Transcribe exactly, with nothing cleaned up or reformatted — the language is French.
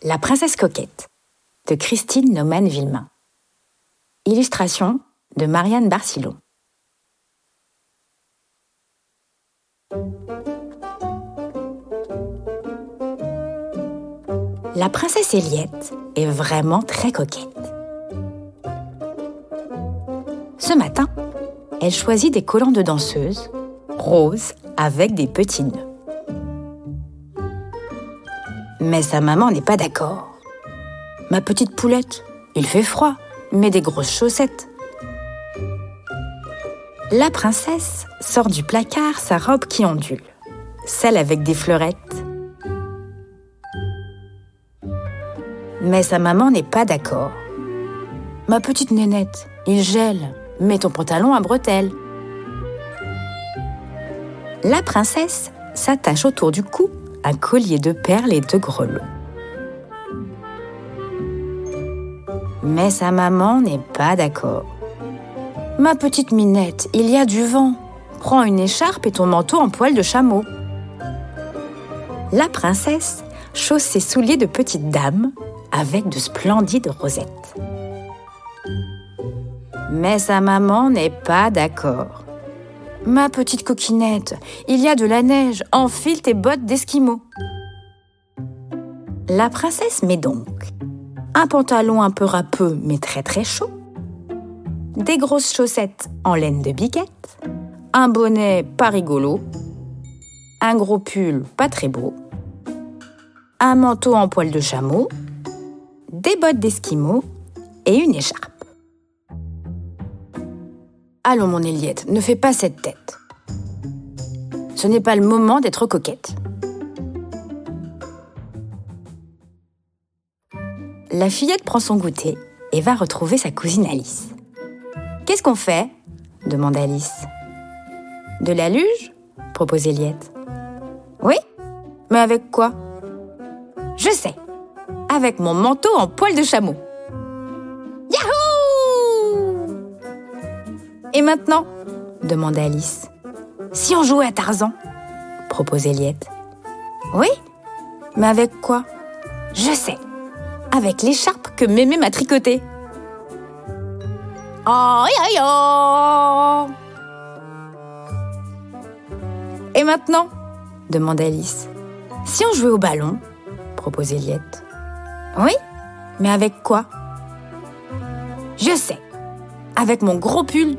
La princesse coquette de Christine Naumann-Villemain. Illustration de Marianne Barcillon. La princesse Eliette est vraiment très coquette. Ce matin, elle choisit des collants de danseuse roses avec des petits nœuds. Mais sa maman n'est pas d'accord. « Ma petite poulette, il fait froid, mets des grosses chaussettes. » La princesse sort du placard sa robe qui ondule, celle avec des fleurettes. Mais sa maman n'est pas d'accord. « Ma petite nénette, il gèle, mets ton pantalon à bretelles. » La princesse s'attache autour du cou un collier de perles et de grelots. Mais sa maman n'est pas d'accord. « Ma petite minette, il y a du vent. Prends une écharpe et ton manteau en poil de chameau. » La princesse chausse ses souliers de petite dame avec de splendides rosettes. Mais sa maman n'est pas d'accord. « Ma petite coquinette, il y a de la neige, enfile tes bottes d'esquimau. » La princesse met donc un pantalon un peu râpeux mais très très chaud, des grosses chaussettes en laine de biquette, un bonnet pas rigolo, un gros pull pas très beau, un manteau en poil de chameau, des bottes d'esquimau et une écharpe. Allons, mon Eliette, ne fais pas cette tête. Ce n'est pas le moment d'être coquette. La fillette prend son goûter et va retrouver sa cousine Alice. « Qu'est-ce qu'on fait ?» demande Alice. « De la luge ?» propose Eliette. « Oui, mais avec quoi ?»« Je sais, avec mon manteau en poil de chameau. » « Et maintenant ?» demande Alice. « Si on jouait à Tarzan ?» propose Eliette. « Oui, mais avec quoi ?»« Je sais, avec l'écharpe que Mémé m'a tricotée. »« Oh, yo, yo !»« Et maintenant ?» demande Alice. « Si on jouait au ballon ?» propose Eliette. « Oui, mais avec quoi ?»« Je sais, avec mon gros pull tout vilain. »